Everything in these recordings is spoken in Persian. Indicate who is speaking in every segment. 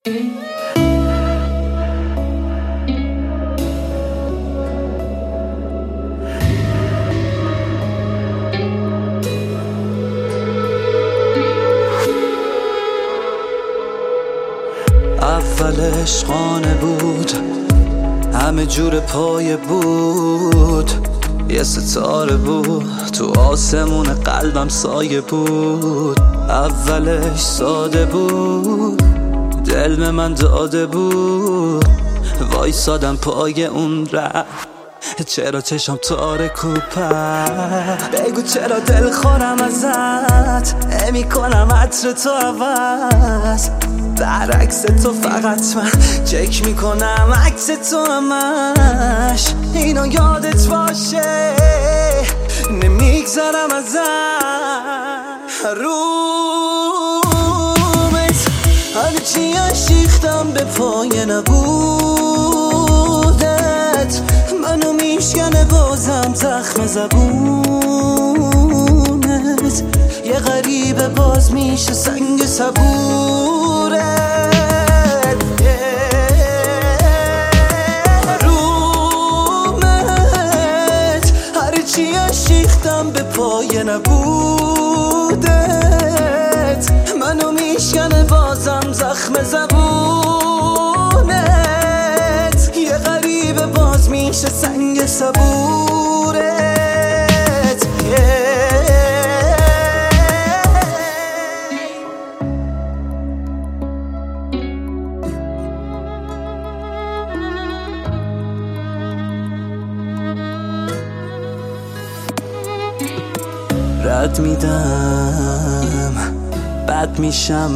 Speaker 1: اول عشقانه بود، همه جور پایه بود، یه ستاره بود تو آسمون قلبم سایه بود. اولش ساده بود، دل به من داده بود، وایسادم پای اون ره. چرا چشم تارک و پر، بگو چرا دل خورم ازت، نمی کنم عطر تو عوض، برعکس تو فقط من چک میکنم عکس تو همش. اینا یادت باشه نمیگذرم ازت. رومت هرچی اشیختم به پای نبودت، منو میشکنه بازم زخم زبونت، یه غریبه باز میشه سنگ صبورت. رومت هرچی اشیختم به پای نبودت، منو میشکنه بازم زخم زبونت، یه غریبه باز میشه سنگ صبورت. رد میدم بد میشم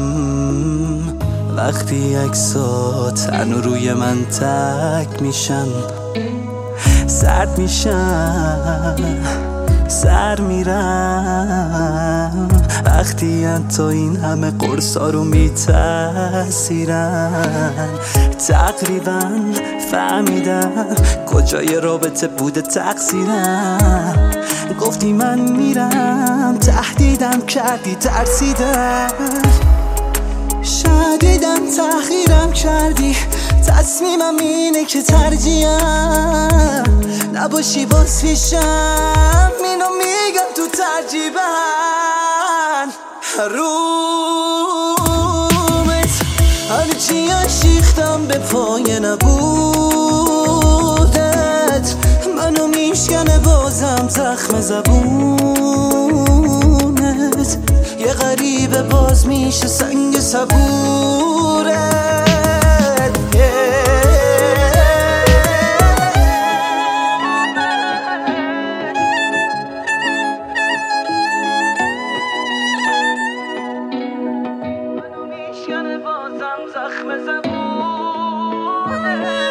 Speaker 1: وقتی عکسات هنو روی من تک میشن، سرد میشم سر میرم وقتی تو این همه قرصا رو میتاثیرن. تقریبا فهمیدم کجای رابطه بوده تقصیرم، گفتی من میرم تهدیدم کردی ترسیدم، شدیدم تحقیرم کردی، تصمیمم اینه که ترجیحم نباشی باز پیشم، اینو میگم تو ترجیبن. رومت هرچی اشیختم به پای نبودت، منو میشکنه بازم زخم زبونت، یه غریبه باز میشه سنگ صبورت. منو میشکنه بازم زخم زبونت.